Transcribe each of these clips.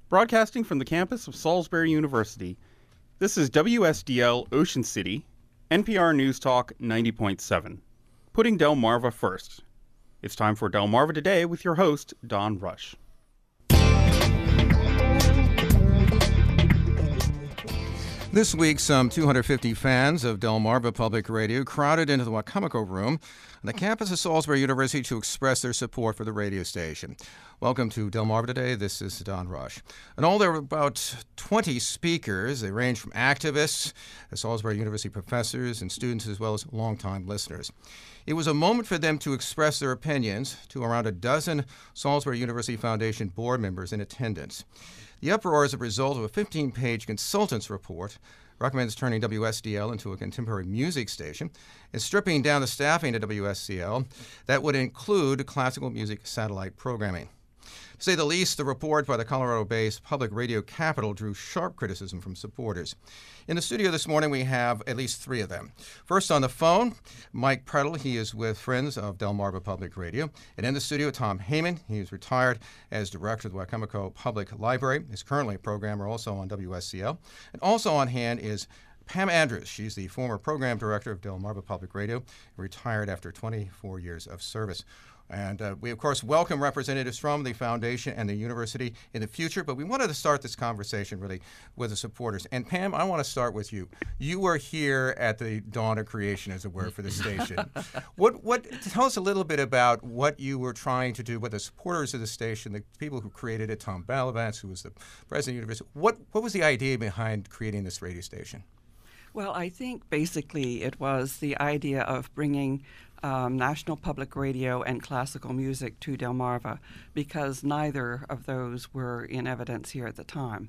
Broadcasting from the campus of Salisbury University, this is WSDL Ocean City, NPR News Talk 90.7, putting Delmarva first. It's time for Delmarva Today with your host, Don Rush. This week, some 250 fans of Delmarva Public Radio crowded into the Wacomico Room on the campus of Salisbury University to express their support for the radio station. Welcome to Delmarva Today. This is Don Rush. And all there were about 20 speakers. They range from activists, Salisbury University professors, and students, as well as longtime listeners. It was a moment for them to express their opinions to around a dozen Salisbury University Foundation board members in attendance. The uproar is a result of a 15-page consultant's report recommends turning WSDL into a contemporary music station and stripping down the staffing at WSCL that would include classical music satellite programming. To say the least, the report by the Colorado-based Public Radio Capital drew sharp criticism from supporters. In the studio this morning, we have at least three of them. First on the phone, Mike Prettle. He is with Friends of Delmarva Public Radio. And in the studio, Tom Heyman. He is retired as director of the Wacomico Public Library. He's currently a programmer also on WSCL. And also on hand is Pam Andrews. She's the former program director of Delmarva Public Radio, retired after 24 years of service. And we, of course, welcome representatives from the foundation and the university in the future, but we wanted to start this conversation really with the supporters. And Pam, I want to start with you. You were here at the dawn of creation, as it were, for the station. Tell us a little bit about what you were trying to do with the supporters of the station, the people who created it, Tom Balavance, who was the president of the university. What was the idea behind creating this radio station? Well, I think basically it was the idea of bringing National Public Radio and classical music to Delmarva, because neither of those were in evidence here at the time.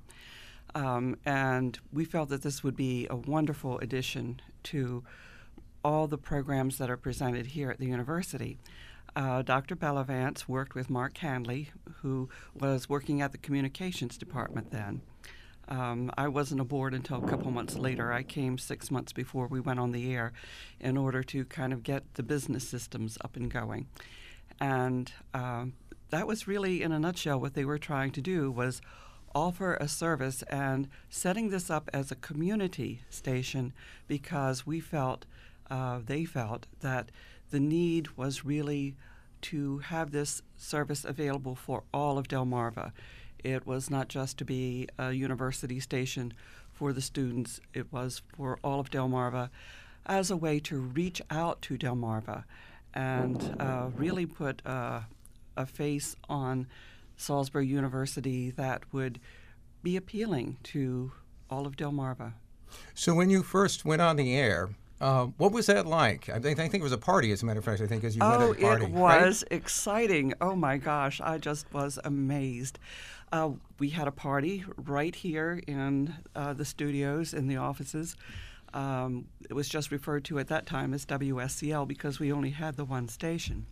And we felt that this would be a wonderful addition to all the programs that are presented here at the university. Dr. Balavance worked with Mark Handley, who was working at the communications department then. I wasn't aboard until a couple months later. I came 6 months before we went on the air in order to kind of get the business systems up and going. And that was really, in a nutshell, what they were trying to do was offer a service and setting this up as a community station, because we felt, they felt, that the need was really to have this service available for all of Delmarva. It was not just to be a university station for the students. It was for all of Delmarva as a way to reach out to Delmarva and really put a face on Salisbury University that would be appealing to all of Delmarva. So when you first went on the air, what was that like? I think it was a party, as a matter of fact, I think, as you went at a party. Oh, it was exciting. Oh, my gosh. I just was amazed. We had a party right here in the studios, in the offices. It was just referred to at that time as WSCL because we only had the one station.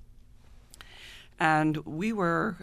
And we were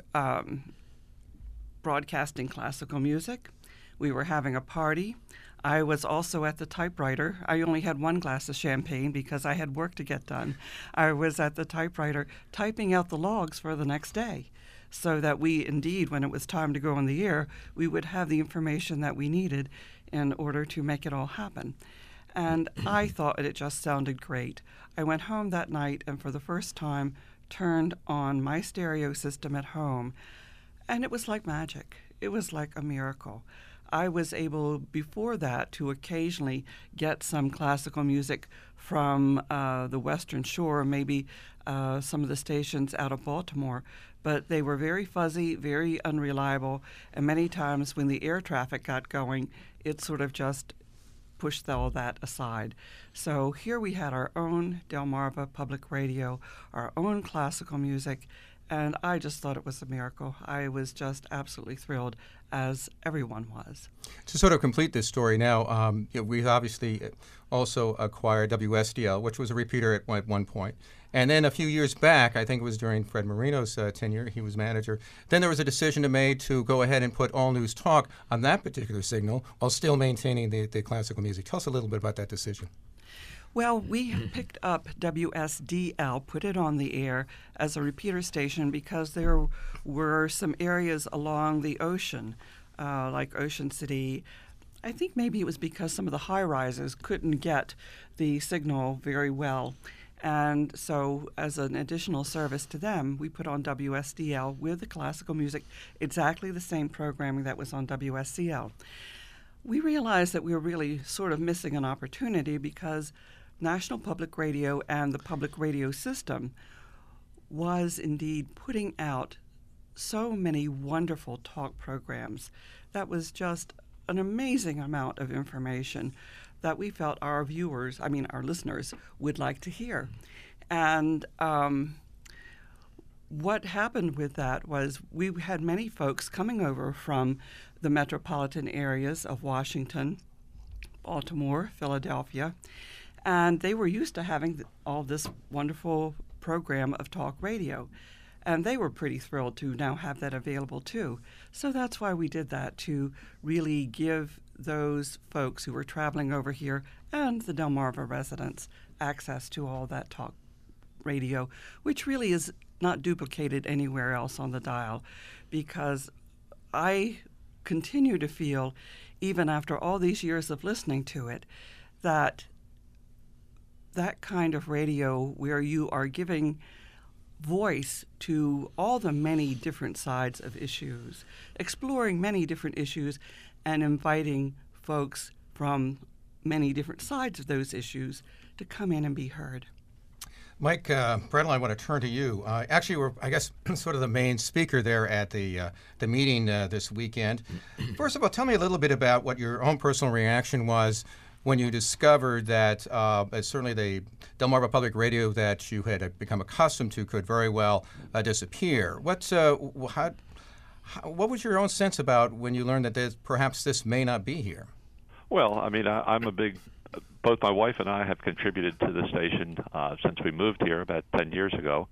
broadcasting classical music. We were having a party. I was also at the typewriter. I only had one glass of champagne because I had work to get done. I was at the typewriter typing out the logs for the next day, so that we, indeed, when it was time to go on the air, we would have the information that we needed in order to make it all happen. And I thought it just sounded great. I went home that night and for the first time turned on my stereo system at home, and it was like magic. It was like a miracle. I was able, before that, to occasionally get some classical music from the Western Shore, maybe some of the stations out of Baltimore, but they were very fuzzy, very unreliable, and many times when the air traffic got going, it sort of just pushed all that aside. So here we had our own Delmarva Public Radio, our own classical music, and I just thought it was a miracle. I was just absolutely thrilled, as everyone was. To sort of complete this story now, we obviously also acquired WSDL, which was a repeater at one point. And then a few years back, I think it was during Fred Marino's tenure, he was manager, then there was a decision made to go ahead and put All News Talk on that particular signal while still maintaining the classical music. Tell us a little bit about that decision. Well, we picked up WSDL, put it on the air as a repeater station because there were some areas along the ocean like Ocean City. I think maybe it was because some of the high-rises couldn't get the signal very well. And so as an additional service to them, we put on WSDL with the classical music, exactly the same programming that was on WSCL. We realized that we were really sort of missing an opportunity because National Public Radio and the public radio system was indeed putting out so many wonderful talk programs. That was just an amazing amount of information that we felt our listeners would like to hear. And what happened with that was we had many folks coming over from the metropolitan areas of Washington, Baltimore, Philadelphia, and they were used to having all this wonderful program of talk radio. And they were pretty thrilled to now have that available too. So that's why we did that, to really give those folks who were traveling over here and the Delmarva residents access to all that talk radio, which really is not duplicated anywhere else on the dial, because I continue to feel, even after all these years of listening to it, that that kind of radio where you are giving voice to all the many different sides of issues, exploring many different issues, and inviting folks from many different sides of those issues to come in and be heard. Mike Bredl, I want to turn to you. Actually, we're, I guess, sort of the main speaker there at the meeting this weekend. First of all, tell me a little bit about what your own personal reaction was when you discovered that certainly the Delmarva Public Radio that you had become accustomed to could very well disappear. What was your own sense about when you learned that perhaps this may not be here? Well, I mean, I'm a big, both my wife and I have contributed to the station since we moved here about 10 years ago.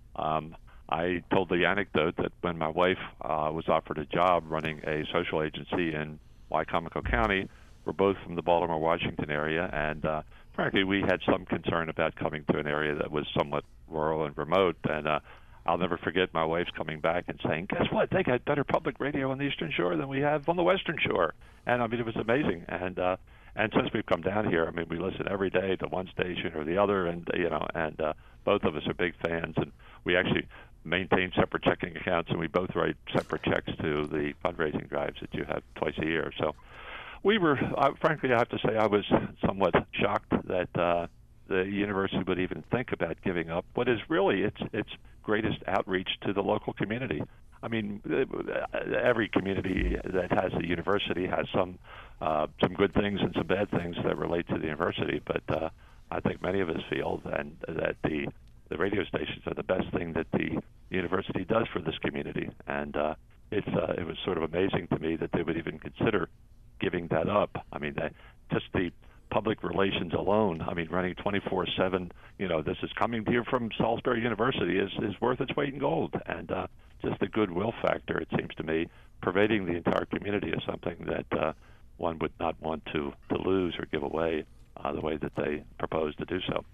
I told the anecdote that when my wife was offered a job running a social agency in Wicomico County, we're both from the Baltimore, Washington area, and frankly, we had some concern about coming to an area that was somewhat rural and remote. And I'll never forget my wife's coming back and saying, "Guess what? They got better public radio on the Eastern Shore than we have on the Western Shore." And I mean, it was amazing. And since we've come down here, I mean, we listen every day to one station or the other, and both of us are big fans, and we actually maintain separate checking accounts, and we both write separate checks to the fundraising drives that you have twice a year. So we were, frankly, I have to say, I was somewhat shocked that the university would even think about giving up what is really its greatest outreach to the local community. I mean, every community that has a university has some good things and some bad things that relate to the university, but I think many of us feel that the radio stations are the best thing that the university does for this community, and it was sort of amazing to me that they would even consider giving that up. I mean, just the public relations alone, I mean, running 24/7, this is coming here from Salisbury University is worth its weight in gold. And just the goodwill factor, it seems to me, pervading the entire community is something that one would not want to lose or give away the way that they propose to do so.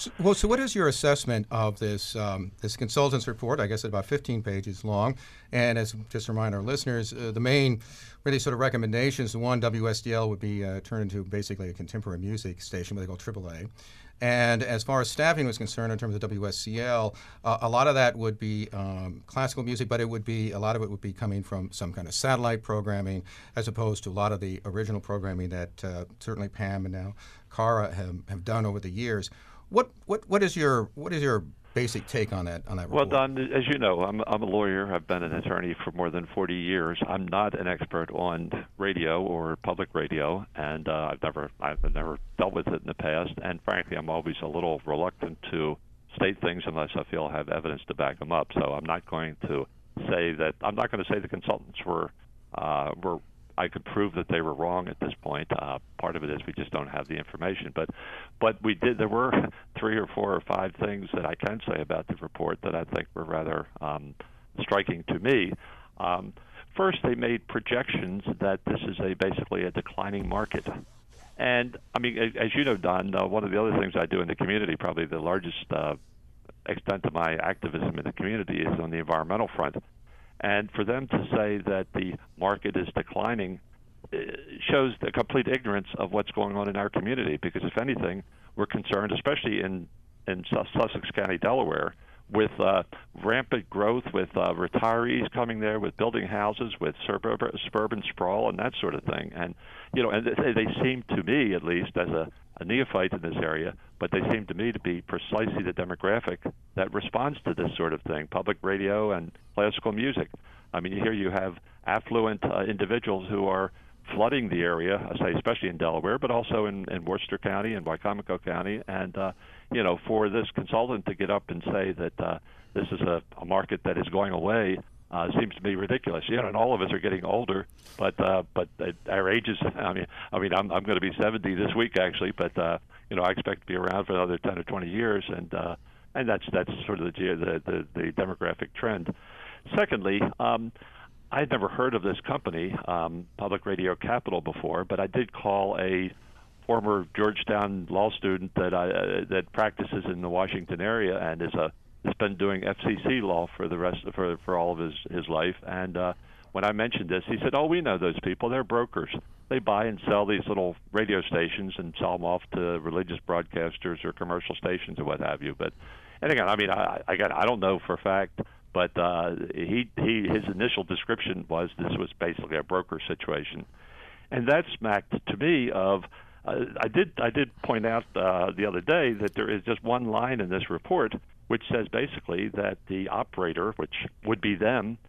So what is your assessment of this consultant's report? I guess it's about 15 pages long. And as just to remind our listeners, the main really sort of recommendations, one, WSDL would be turned into basically a contemporary music station, what they call AAA. And as far as staffing was concerned in terms of WSCL, a lot of that would be classical music, but a lot of it would be coming from some kind of satellite programming, as opposed to a lot of the original programming that certainly Pam and now Cara have done over the years. What is your basic take on that report? Well, Don, as you know, I'm a lawyer. I've been an attorney for more than 40 years. I'm not an expert on radio or public radio, and I've never dealt with it in the past. And frankly, I'm always a little reluctant to state things unless I feel I have evidence to back them up. So I'm not going to say the consultants were I could prove that they were wrong at this point. Part of it is we just don't have the information. But we did. There were 3 or 4 or 5 things that I can say about the report that I think were rather striking to me. First, they made projections that this is basically a declining market. And, I mean, as you know, Don, one of the other things I do in the community, probably the largest extent of my activism in the community, is on the environmental front. And for them to say that the market is declining shows the complete ignorance of what's going on in our community, because if anything, we're concerned, especially in Sussex County, Delaware, with rampant growth, with retirees coming there, with building houses, with suburban sprawl and that sort of thing. And, and they seem to me, at least as a neophyte in this area, but they seem to me to be precisely the demographic that responds to this sort of thing, public radio and classical music. I mean, here you have affluent individuals who are flooding the area, I say especially in Delaware, but also in Worcester County and Wycomico County. And, for this consultant to get up and say that this is a market that is going away seems to be ridiculous. And all of us are getting older, but our ages, I'm going to be 70 this week, actually, but, I expect to be around for another 10 or 20 years, and that's sort of the demographic trend. Secondly, I'd never heard of this company, Public Radio Capital, before, but I did call a former Georgetown law student that practices in the Washington area and has been doing FCC law for all of his life. And when I mentioned this, he said, "Oh, we know those people. They're brokers. They buy and sell these little radio stations and sell them off to religious broadcasters or commercial stations or what have you." And again, I don't know for a fact. But his initial description was this was basically a broker situation, and that smacked to me of. I did point out the other day that there is just one line in this report which says basically that the operator, which would be them,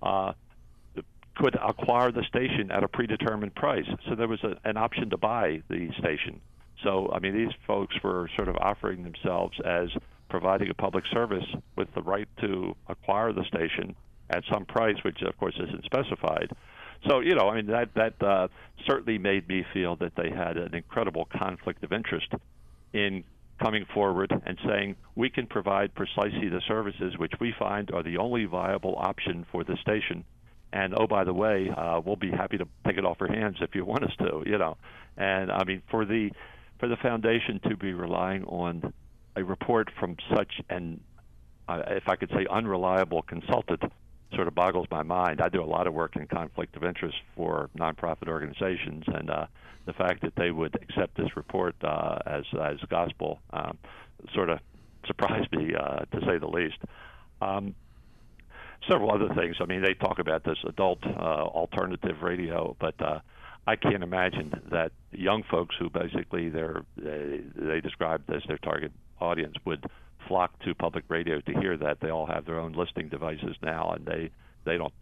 could acquire the station at a predetermined price. So there was an option to buy the station. So these folks were sort of offering themselves as providing a public service with the right to acquire the station at some price, which of course isn't specified. So, that certainly made me feel that they had an incredible conflict of interest in coming forward and saying, we can provide precisely the services which we find are the only viable option for the station. And, oh, by the way, we'll be happy to take it off your hands if you want us to, And, for the foundation to be relying on a report from such an, if I could say, unreliable consultant sort of boggles my mind. I do a lot of work in conflict of interest for nonprofit organizations, and the fact that they would accept this report as gospel sort of surprised me, to say the least. Several other things. They talk about this adult alternative radio, but I can't imagine that young folks who basically they describe as their target audience would flock to public radio to hear that. They all have their own listening devices now, and they don't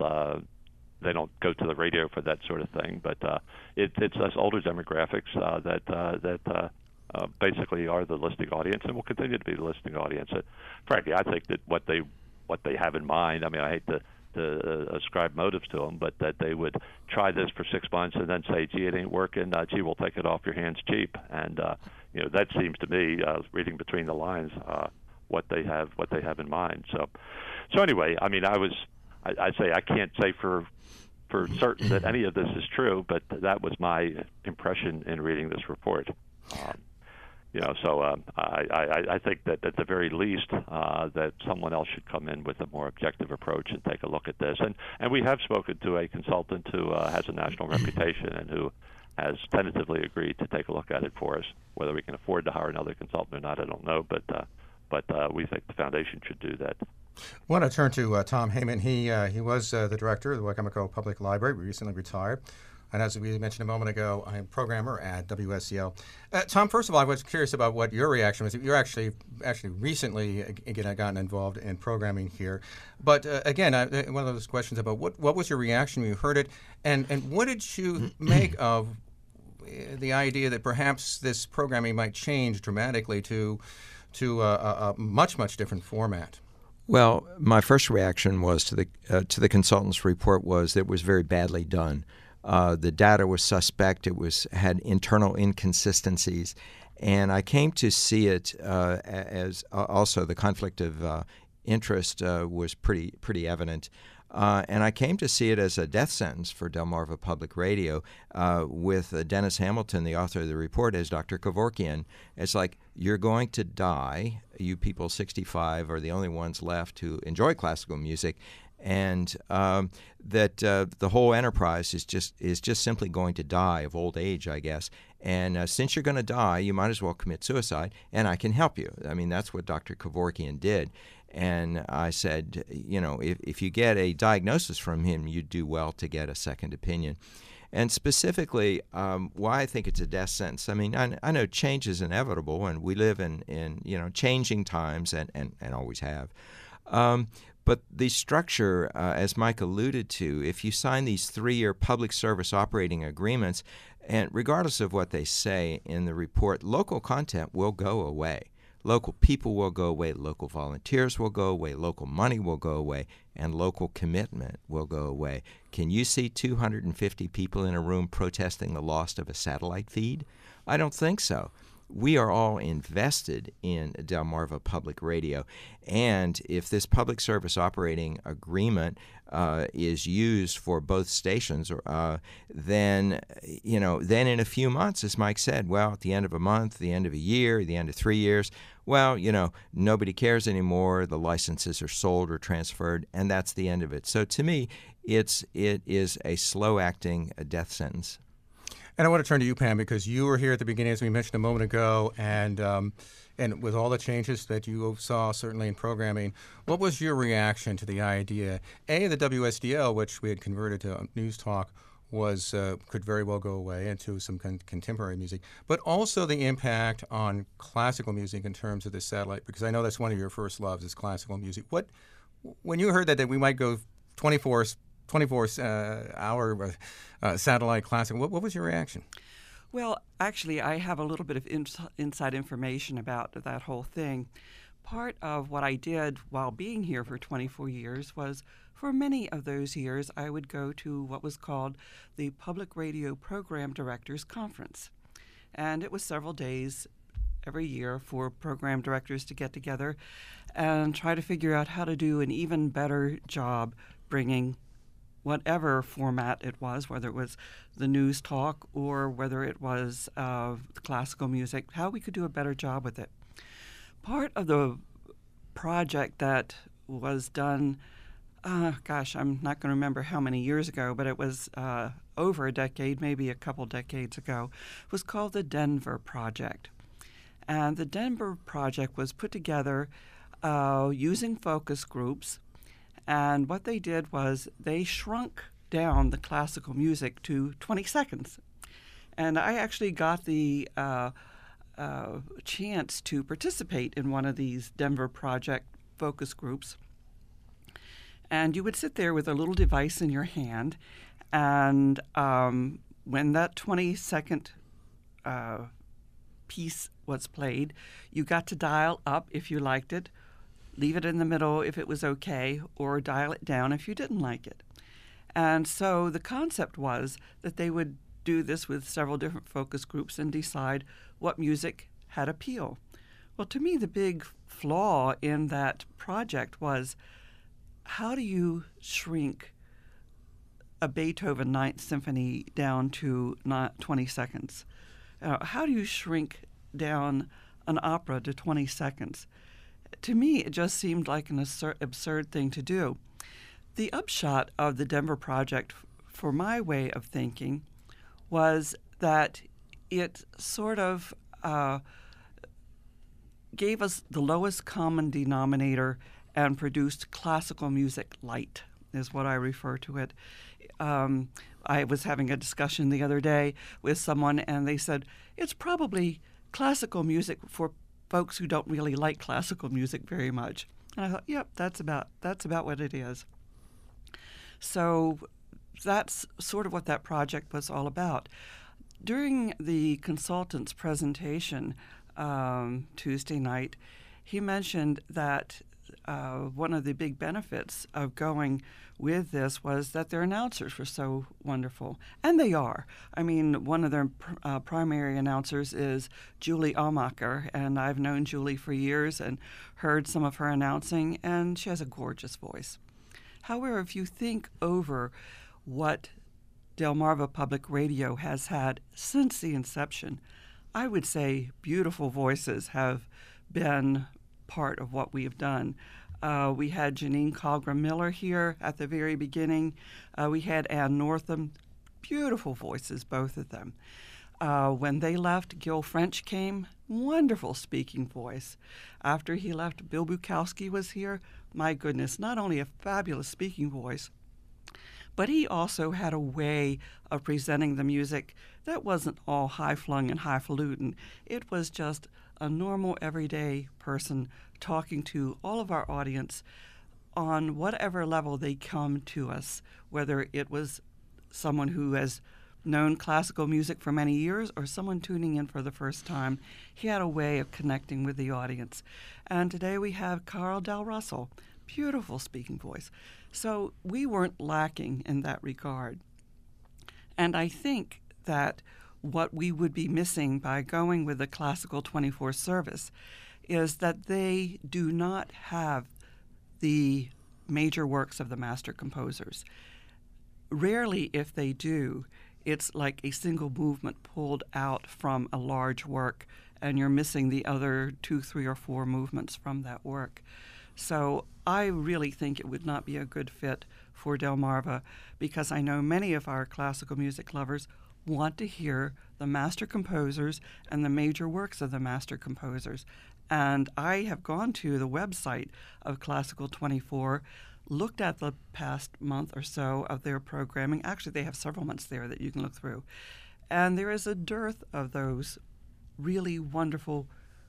go to the radio for that sort of thing. But it's us older demographics that basically are the listening audience, and will continue to be the listening audience. Frankly, I think that what they have in mind. I hate to ascribe motives to them, but that they would try this for 6 months and then say, "Gee, it ain't working. Gee, we'll take it off your hands cheap." And that seems to me, reading between the lines, what they have in mind. So anyway, I say I can't say for certain that any of this is true, but that was my impression in reading this report. I think that at the very least that someone else should come in with a more objective approach and take a look at this. And we have spoken to a consultant who has a national reputation and who has tentatively agreed to take a look at it for us. Whether we can afford to hire another consultant or not, I don't know, but we think the foundation should do that. I want to turn to Tom Heyman. He was the director of the Wycomico Public Library. We recently retired. And as we mentioned a moment ago, I'm a programmer at WSCL. Tom, first of all, I was curious about what your reaction was. You're actually recently again gotten involved in programming here. But again, one of those questions about what was your reaction when you heard it, and what did you make of the idea that perhaps this programming might change dramatically to a much different format? Well, my first reaction was to the consultant's report was that it was very badly done. The data was suspect. It had internal inconsistencies, and I came to see it as also the conflict of interest was pretty evident. And I came to see it as a death sentence for Delmarva Public Radio with Dennis Hamilton, the author of the report, as Dr. Kevorkian. It's like, you're going to die. You people 65 are the only ones left who enjoy classical music, and that the whole enterprise is just simply going to die of old age, I guess. And since you're going to die, you might as well commit suicide, and I can help you. I mean, that's what Dr. Kevorkian did. And I said, you know, if you get a diagnosis from him, you do well to get a second opinion. And specifically, why I think it's a death sentence. I mean, I know change is inevitable, and we live in you know, changing times, and always have. But the structure, as Mike alluded to, if you sign these 3-year public service operating agreements, and regardless of what they say in the report, local content will go away. Local people will go away, local volunteers will go away, local money will go away, and local commitment will go away. Can you see 250 people in a room protesting the loss of a satellite feed? I don't think so. We are all invested in Delmarva Public Radio, and if this public service operating agreement is used for both stations, then in a few months, as Mike said, well, at the end of a month, the end of a year, the end of 3 years, well, you know, nobody cares anymore. The licenses are sold or transferred, and that's the end of it. So to me, it is a slow-acting death sentence. And I want to turn to you, Pam, because you were here at the beginning, as we mentioned a moment ago, and with all the changes that you saw, certainly in programming, what was your reaction to the idea, A, the WSDL, which we had converted to News Talk, could very well go away into some contemporary music, but also the impact on classical music in terms of the satellite, because I know that's one of your first loves is classical music. When you heard that we might go 24-hour satellite classic, what was your reaction? Well, actually, I have a little bit of inside information about that whole thing. Part of what I did while being here for 24 years was, for many of those years, I would go to what was called the Public Radio Program Directors Conference. And it was several days every year for program directors to get together and try to figure out how to do an even better job bringing whatever format it was, whether it was the news talk or whether it was classical music, how we could do a better job with it. Part of the project that was done, I'm not going to remember how many years ago, but it was over a decade, maybe a couple decades ago, was called the Denver Project. And the Denver Project was put together using focus groups. And what they did was they shrunk down the classical music to 20 seconds. And I actually got the chance to participate in one of these Denver Project focus groups. And you would sit there with a little device in your hand, and when that 20-second piece was played, you got to dial up if you liked it, leave it in the middle if it was okay, or dial it down if you didn't like it. And so the concept was that they would do this with several different focus groups and decide what music had appeal. Well, to me, the big flaw in that project was, how do you shrink a Beethoven Ninth Symphony down to not 20 seconds? How do you shrink down an opera to 20 seconds? To me, it just seemed like an absurd thing to do. The upshot of the Denver Project, for my way of thinking, was that it sort of gave us the lowest common denominator and produced classical music light, is what I refer to it. I was having a discussion the other day with someone, and they said, it's probably classical music for folks who don't really like classical music very much. And I thought, yep, that's about what it is. So that's sort of what that project was all about. During the consultant's presentation Tuesday night, he mentioned that one of the big benefits of going with this was that their announcers were so wonderful. And they are. I mean, one of their primary announcers is Julie Almacher, and I've known Julie for years and heard some of her announcing, and she has a gorgeous voice. However, if you think over what Delmarva Public Radio has had since the inception, I would say beautiful voices have been part of what we have done. We had Janine Colgram Miller here at the very beginning. We had Ann Northam, beautiful voices, both of them. When they left, Gil French came, wonderful speaking voice. After he left, Bill Bukowski was here. My goodness, not only a fabulous speaking voice, but he also had a way of presenting the music that wasn't all high-flung and highfalutin. It was just a normal, everyday person talking to all of our audience on whatever level they come to us, whether it was someone who has known classical music for many years or someone tuning in for the first time. He had a way of connecting with the audience. And today we have Carl Del Russell, beautiful speaking voice. So we weren't lacking in that regard. And I think that what we would be missing by going with the Classical 24 service is that they do not have the major works of the master composers. Rarely, if they do, it's like a single movement pulled out from a large work, and you're missing the other 2, 3, or 4 movements from that work. So I really think it would not be a good fit for Delmarva, because I know many of our classical music lovers want to hear the master composers and the major works of the master composers. And I have gone to the website of Classical 24, looked at the past month or so of their programming. Actually, they have several months there that you can look through. And there is a dearth of those really wonderful,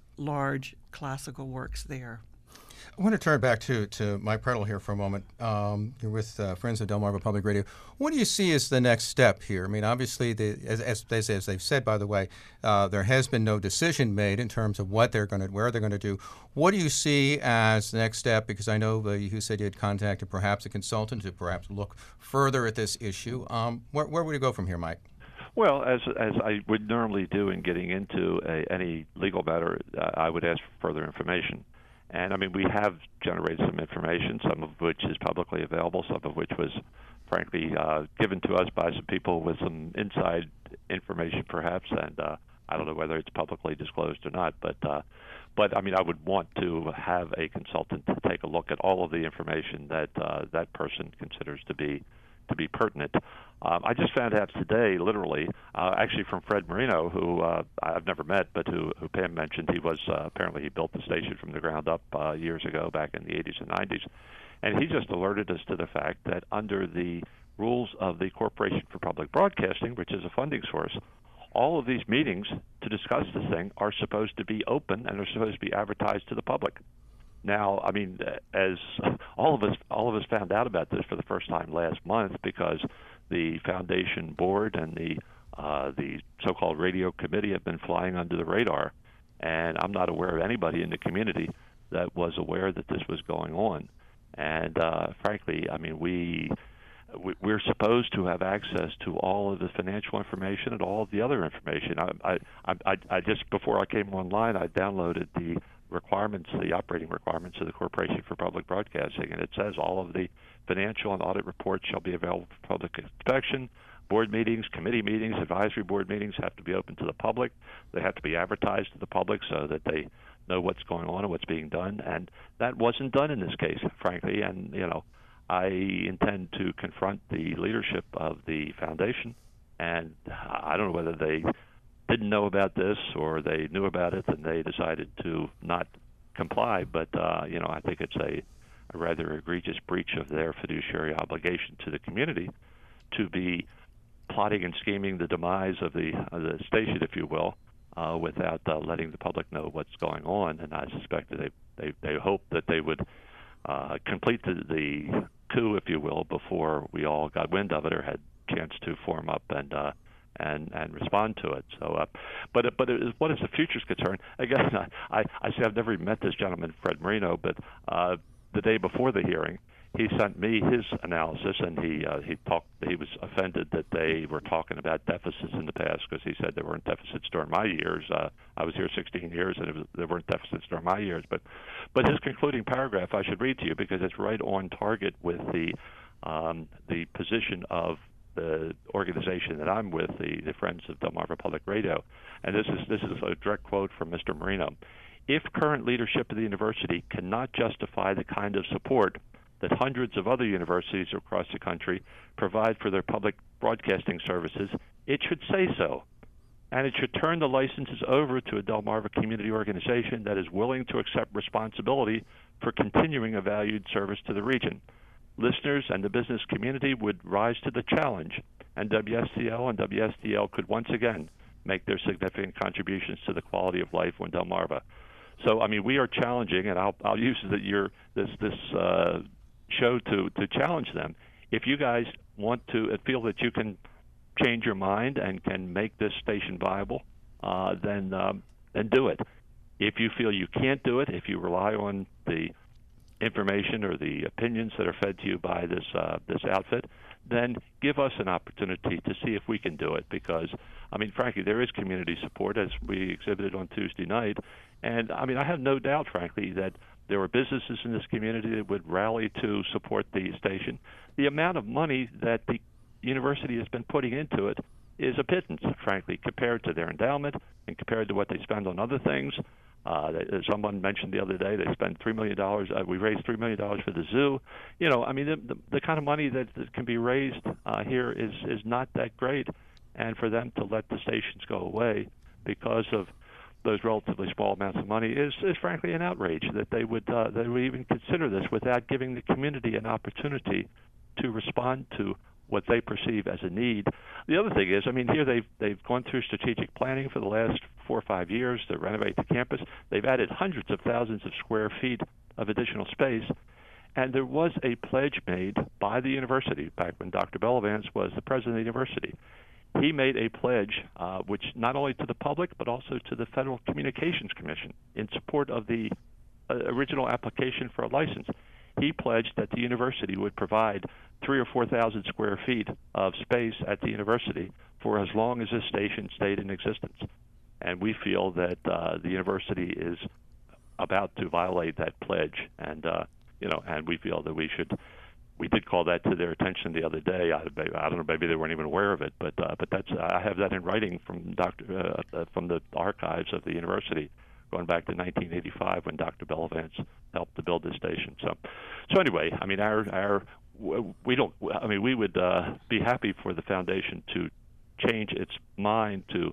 large classical works there. I want to turn back to Mike Prettle here for a moment. You're with Friends of Delmarva Public Radio. What do you see as the next step here? I mean, obviously, as they've said, by the way, there has been no decision made in terms of where they're going to do. What do you see as the next step? Because I know you said you had contacted perhaps a consultant to perhaps look further at this issue. Where would you go from here, Mike? Well, as I would normally do in getting into any legal matter, I would ask for further information. And, I mean, we have generated some information, some of which is publicly available, some of which was, frankly, given to us by some people with some inside information, perhaps. And I don't know whether it's publicly disclosed or not. But I mean, I would want to have a consultant to take a look at all of the information that that person considers to be pertinent. I just found out today, literally, actually from Fred Marino, who I've never met, but who Pam mentioned. He was apparently he built the station from the ground up years ago, back in the 80s and 90s, and he just alerted us to the fact that under the rules of the Corporation for Public Broadcasting, which is a funding source, all of these meetings to discuss this thing are supposed to be open and are supposed to be advertised to the public. Now, I mean, as all of us found out about this for the first time last month, because the foundation board and the so-called radio committee have been flying under the radar, and I'm not aware of anybody in the community that was aware that this was going on. And frankly, I mean, we're supposed to have access to all of the financial information and all of the other information. I just before I came online, I downloaded the requirements, the operating requirements of the Corporation for Public Broadcasting, and it says all of the financial and audit reports shall be available for public inspection. Board meetings, committee meetings, advisory board meetings have to be open to the public. They have to be advertised to the public so that they know what's going on and what's being done. And that wasn't done in this case, frankly. And, you know, I intend to confront the leadership of the foundation, and I don't know whether they didn't know about this or they knew about it and they decided to not comply. But, you know, I think it's a rather egregious breach of their fiduciary obligation to the community to be plotting and scheming the demise of the station, if you will, without letting the public know what's going on. And I suspect that they hope that they would complete the coup, if you will, before we all got wind of it or had a chance to form up and respond to it. So, but what is the future's concern? Again, I say I've never even met this gentleman, Fred Marino, but the day before the hearing, he sent me his analysis, and he was offended that they were talking about deficits in the past, because he said there weren't deficits during my years. I was here 16 years, and there weren't deficits during my years. But his concluding paragraph I should read to you, because it's right on target with the position of the organization that I'm with, the Friends of Delmarva Public Radio. And this is a direct quote from Mr. Marino. if current leadership of the university cannot justify the kind of support that hundreds of other universities across the country provide for their public broadcasting services, it should say so. And it should turn the licenses over to a Delmarva community organization that is willing to accept responsibility for continuing a valued service to the region. Listeners and the business community would rise to the challenge, and WSCL and WSDL could once again make their significant contributions to the quality of life in Delmarva. So, I mean, we are challenging, and I'll use this show to challenge them. If you guys want to feel that you can change your mind and can make this station viable, then do it. If you feel you can't do it, if you rely on the information or the opinions that are fed to you by this outfit, then give us an opportunity to see if we can do it. Because, I mean, frankly, there is community support, as we exhibited on Tuesday night. And, I mean, I have no doubt, frankly, that there are businesses in this community that would rally to support the station. The amount of money that the university has been putting into it is a pittance, frankly, compared to their endowment and compared to what they spend on other things. Someone mentioned the other day they spent $3 million. We raised $3 million for the zoo. You know, I mean, the kind of money that can be raised here is not that great. And for them to let the stations go away because of those relatively small amounts of money is frankly an outrage that they would even consider this without giving the community an opportunity to respond to what they perceive as a need. The other thing is, I mean, here they've gone through strategic planning for the last 4 or 5 years to renovate the campus. They've added hundreds of thousands of square feet of additional space, and there was a pledge made by the university back when Dr. Bellavance was the president of the university. He made a pledge, which not only to the public but also to the Federal Communications Commission in support of the original application for a license. He pledged that the university would provide 3,000 or 4,000 square feet of space at the university for as long as this station stayed in existence. And we feel that the university is about to violate that pledge, and and we feel that we should. We did call that to their attention the other day. I don't know, maybe they weren't even aware of it, but that's I have that in writing from from the archives of the university, going back to 1985 when Dr. Bellavance helped to build this station. So anyway, I mean, we would be happy for the foundation to change its mind to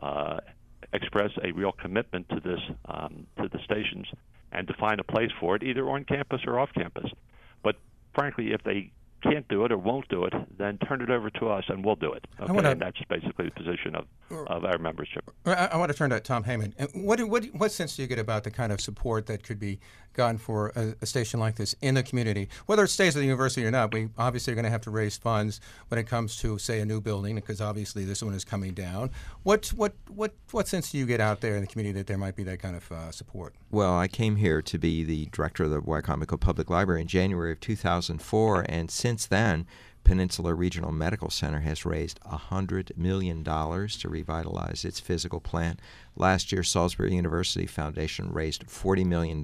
express a real commitment to this to the stations and to find a place for it, either on campus or off campus. But frankly, if they can't do it or won't do it, then turn it over to us and we'll do it. Okay? And that's basically the position of our membership. I want to turn to Tom Heyman. What sense do you get about the kind of support that could be gotten for a station like this in the community? Whether it stays at the university or not, we obviously are going to have to raise funds when it comes to, say, a new building, because obviously this one is coming down. What sense do you get out there in the community that there might be that kind of support? Well, I came here to be the director of the Wicomico Public Library in January of 2004, and since then, Peninsula Regional Medical Center has raised $100 million to revitalize its physical plant. Last year, Salisbury University Foundation raised $40 million.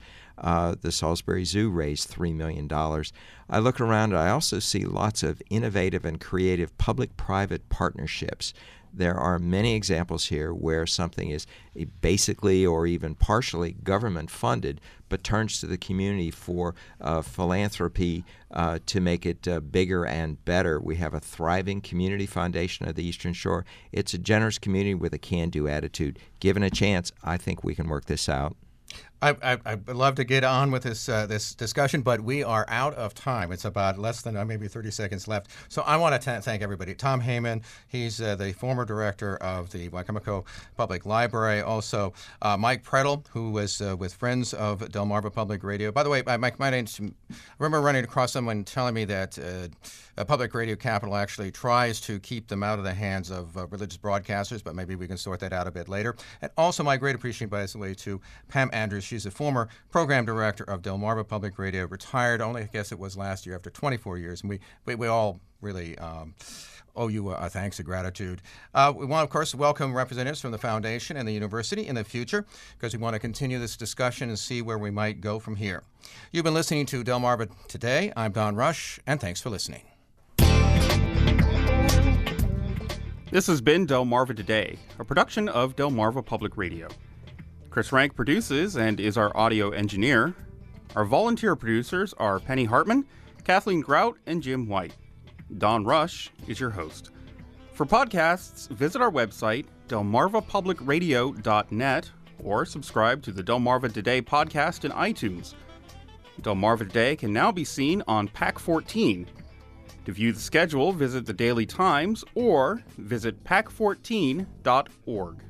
The Salisbury Zoo raised $3 million. I look around and I also see lots of innovative and creative public-private partnerships. There are many examples here where something is basically or even partially government funded, but turns to the community for philanthropy to make it bigger and better. We have a thriving community foundation of the Eastern Shore. It's a generous community with a can-do attitude. Given a chance, I think we can work this out. I'd love to get on with this discussion, but we are out of time. It's about less than maybe 30 seconds left. So I want to thank everybody. Tom Heyman, he's the former director of the Wicomico Public Library. Also, Mike Prettle, who was with Friends of Delmarva Public Radio. By the way, Mike, I remember running across someone telling me that Public Radio Capital actually tries to keep them out of the hands of religious broadcasters, but maybe we can sort that out a bit later. And also, my great appreciation, by the way, to Pam Andrews. She's a former program director of Delmarva Public Radio, retired only, I guess it was last year, after 24 years. And we all really owe you a thanks, a gratitude. We want, of course, to welcome representatives from the foundation and the university in the future, because we want to continue this discussion and see where we might go from here. You've been listening to Delmarva Today. I'm Don Rush, and thanks for listening. This has been Delmarva Today, a production of Delmarva Public Radio. Chris Rank produces and is our audio engineer. Our volunteer producers are Penny Hartman, Kathleen Grout, and Jim White. Don Rush is your host. For podcasts, visit our website, delmarvapublicradio.net, or subscribe to the Delmarva Today podcast in iTunes. Delmarva Today can now be seen on PAC 14. To view the schedule, visit the Daily Times or visit pac14.org.